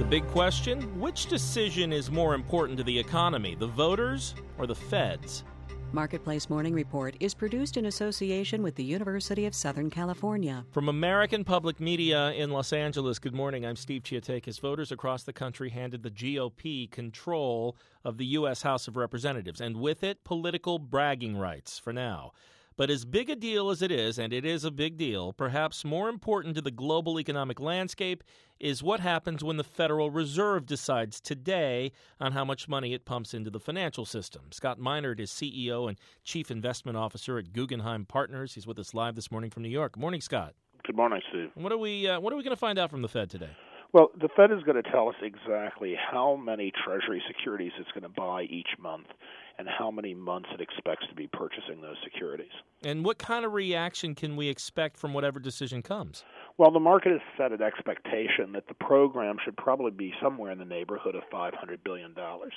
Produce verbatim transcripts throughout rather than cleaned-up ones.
big question, which decision is more important to the economy, the voters or the feds? Marketplace Morning Report is produced in association with the University of Southern California. From American Public Media in Los Angeles, good morning. I'm Steve Chiatakis. Voters across the country handed the G O P control of the U S House of Representatives, and with it, political bragging rights for now. But as big a deal as it is, and it is a big deal, perhaps more important to the global economic landscape is what happens when the Federal Reserve decides today on how much money it pumps into the financial system. Scott Minerd is C E O and Chief Investment Officer at Guggenheim Partners. He's with us live this morning from New York. Good morning, Scott. Good morning, Steve. What are we uh, What are we going to find out from the Fed today? Well, the Fed is going to tell us exactly how many Treasury securities it's going to buy each month and how many months it expects to be purchasing those securities. And what kind of reaction can we expect from whatever decision comes? Well, the market has set an expectation that the program should probably be somewhere in the neighborhood of five hundred billion dollars.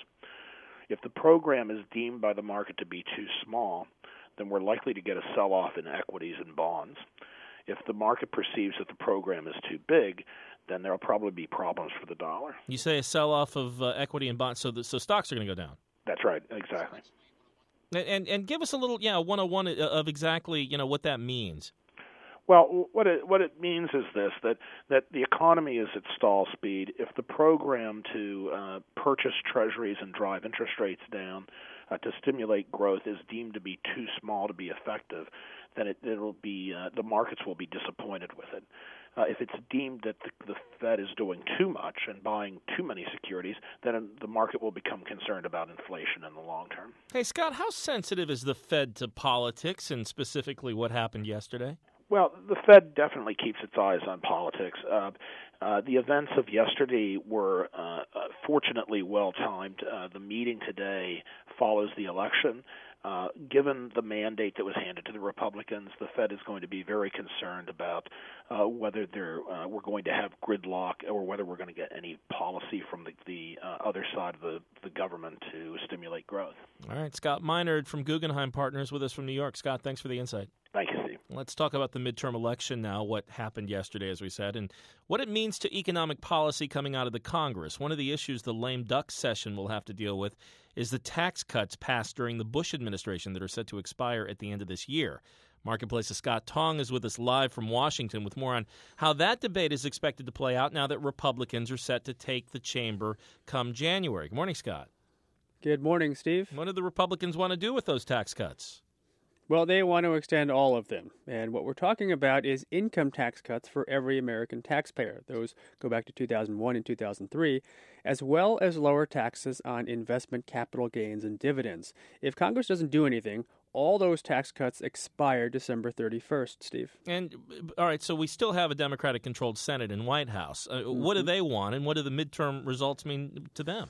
If the program is deemed by the market to be too small, then we're likely to get a sell-off in equities and bonds. If the market perceives that the program is too big, then there will probably be problems for the dollar. You say a sell-off of uh, equity and bonds, so the, so stocks are going to go down. That's right, exactly. And, and and give us a little, yeah, one oh one of exactly, you know, what that means. Well, what it what it means is this, that, that the economy is at stall speed. If the program to uh, purchase treasuries and drive interest rates down uh, to stimulate growth is deemed to be too small to be effective, then it it'll be uh, the markets will be disappointed with it. Uh, if it's deemed that the, the Fed is doing too much and buying too many securities, then the market will become concerned about inflation in the long term. Hey, Scott, how sensitive is the Fed to politics and specifically what happened yesterday? Well, the Fed definitely keeps its eyes on politics. Uh, uh, the events of yesterday were uh, uh, fortunately well-timed. Uh, the meeting today follows the election. Uh, given the mandate that was handed to the Republicans, the Fed is going to be very concerned about uh, whether they're, uh, we're going to have gridlock or whether we're going to get any policy from the, the uh, other side of the, the government to stimulate growth. All right, Scott Minerd from Guggenheim Partners with us from New York. Scott, thanks for the insight. Thank you, Steve. Let's talk about the midterm election now, what happened yesterday, as we said, and what it means to economic policy coming out of the Congress. One of the issues the lame duck session will have to deal with is the tax cuts passed during the Bush administration that are set to expire at the end of this year. Marketplace's Scott Tong is with us live from Washington with more on how that debate is expected to play out now that Republicans are set to take the chamber come January. Good morning, Scott. Good morning, Steve. What do the Republicans want to do with those tax cuts? Well, they want to extend all of them. And what we're talking about is income tax cuts for every American taxpayer. Those go back to two thousand one and two thousand three, as well as lower taxes on investment capital gains and dividends. If Congress doesn't do anything, all those tax cuts expire December thirty-first, Steve. And, all right, so we still have a Democratic-controlled Senate and White House. Uh, mm-hmm. What do they want, and what do the midterm results mean to them?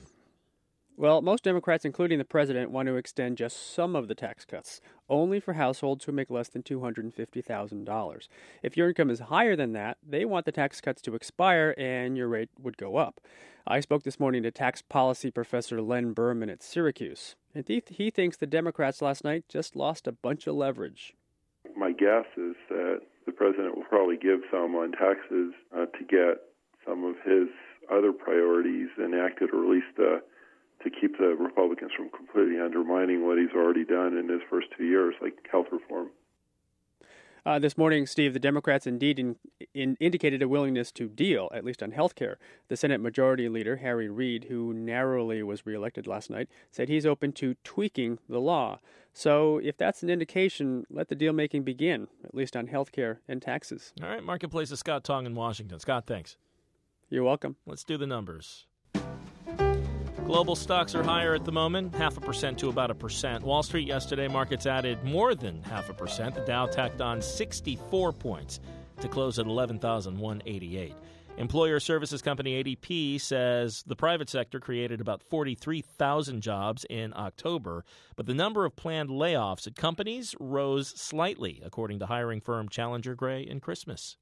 Well, most Democrats, including the president, want to extend just some of the tax cuts, only for households who make less than two hundred fifty thousand dollars. If your income is higher than that, they want the tax cuts to expire and your rate would go up. I spoke this morning to tax policy professor Len Berman at Syracuse, and he, he thinks the Democrats last night just lost a bunch of leverage. My guess is that the president will probably give some on taxes uh, to get some of his other priorities enacted, or at least uh, to keep the Republicans from completely undermining what he's already done in his first two years, like health reform. Uh, this morning, Steve, the Democrats indeed in, in indicated a willingness to deal, at least on health care. The Senate Majority Leader, Harry Reid, who narrowly was reelected last night, said he's open to tweaking the law. So if that's an indication, let the deal-making begin, at least on health care and taxes. All right, Marketplace's Scott Tong in Washington. Scott, thanks. You're welcome. Let's do the numbers. Global stocks are higher at the moment, half a percent to about a percent. Wall Street yesterday, markets added more than half a percent. The Dow tacked on sixty-four points to close at eleven thousand one hundred eighty-eight. Employer services company A D P says the private sector created about forty-three thousand jobs in October, but the number of planned layoffs at companies rose slightly, according to hiring firm Challenger Gray and Christmas.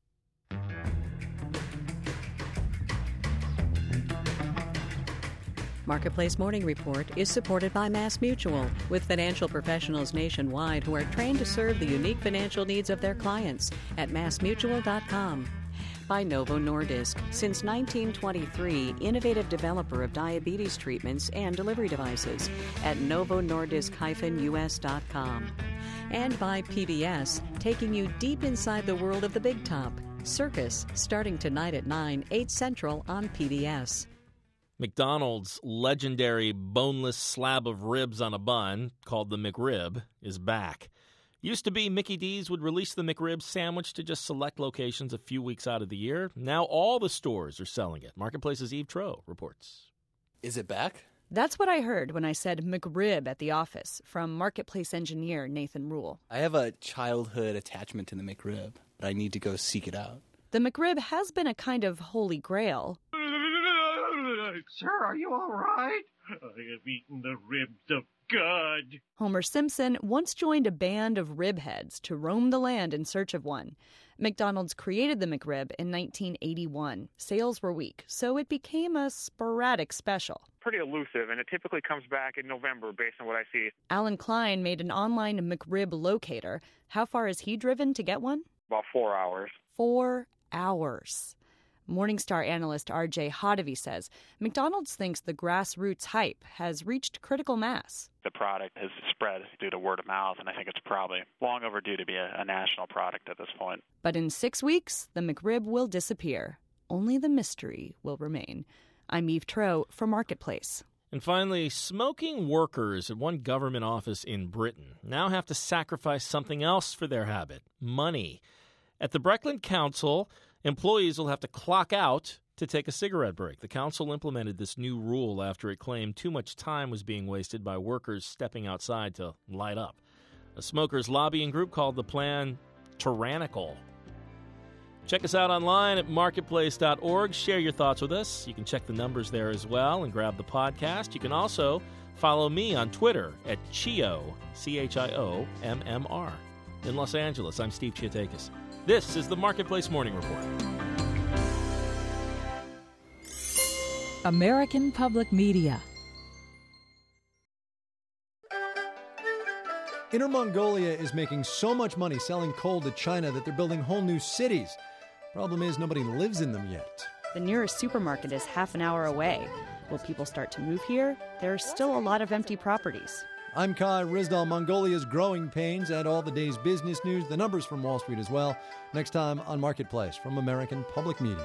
Marketplace Morning Report is supported by MassMutual, with financial professionals nationwide who are trained to serve the unique financial needs of their clients at mass mutual dot com. by Novo Nordisk. Since nineteen twenty-three, innovative developer of diabetes treatments and delivery devices at novo nordisk dash u s dot com. And by P B S, taking you deep inside the world of the big top. Circus, starting tonight at nine, eight Central on P B S. McDonald's legendary boneless slab of ribs on a bun, called the McRib, is back. Used to be Mickey D's would release the McRib sandwich to just select locations a few weeks out of the year. Now all the stores are selling it. Marketplace's Eve Troe reports. Is it back? That's what I heard when I said McRib at the office from Marketplace engineer Nathan Rule. I have a childhood attachment to the McRib, but I need to go seek it out. The McRib has been a kind of holy grail. Sir, are you all right? I have eaten the ribs of God. Homer Simpson once joined a band of ribheads to roam the land in search of one. McDonald's created the McRib in nineteen eighty-one. Sales were weak, so it became a sporadic special. Pretty elusive, and it typically comes back in November based on what I see. Alan Klein made an online McRib locator. How far has he driven to get one? About four hours. Four hours. Morningstar analyst R J Hodavi says McDonald's thinks the grassroots hype has reached critical mass. The product has spread due to word of mouth, and I think it's probably long overdue to be a, a national product at this point. But in six weeks, the McRib will disappear. Only the mystery will remain. I'm Eve Troe for Marketplace. And finally, smoking workers at one government office in Britain now have to sacrifice something else for their habit: money. At the Breckland Council, employees will have to clock out to take a cigarette break. The council implemented this new rule after it claimed too much time was being wasted by workers stepping outside to light up. A smokers' lobbying group called the plan tyrannical. Check us out online at marketplace dot org. Share your thoughts with us. You can check the numbers there as well and grab the podcast. You can also follow me on Twitter at Chio, C H I O M M R. In Los Angeles, I'm Steve Chiatakis. This is the Marketplace Morning Report. American Public Media. Inner Mongolia is making so much money selling coal to China that they're building whole new cities. Problem is, nobody lives in them yet. The nearest supermarket is half an hour away. Will people start to move here? There are still a lot of empty properties. I'm Kai Rizdal. Mongolia's growing pains and all the day's business news, the numbers from Wall Street as well. Next time on Marketplace from American Public Media.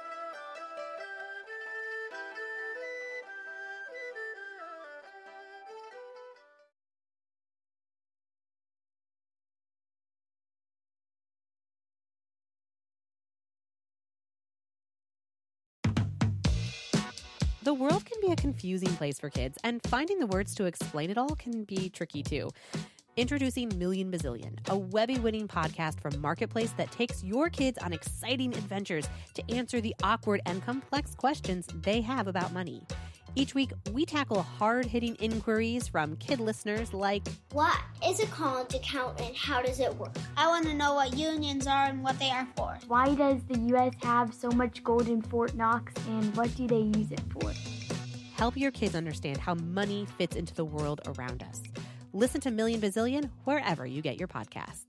The world can be a confusing place for kids, and finding the words to explain it all can be tricky too. Introducing Million Bazillion, a Webby-winning podcast from Marketplace that takes your kids on exciting adventures to answer the awkward and complex questions they have about money. Each week, we tackle hard-hitting inquiries from kid listeners like, what is a college account and how does it work? I want to know what unions are and what they are for. Why does the U S have so much gold in Fort Knox and what do they use it for? Help your kids understand how money fits into the world around us. Listen to Million Bazillion wherever you get your podcasts.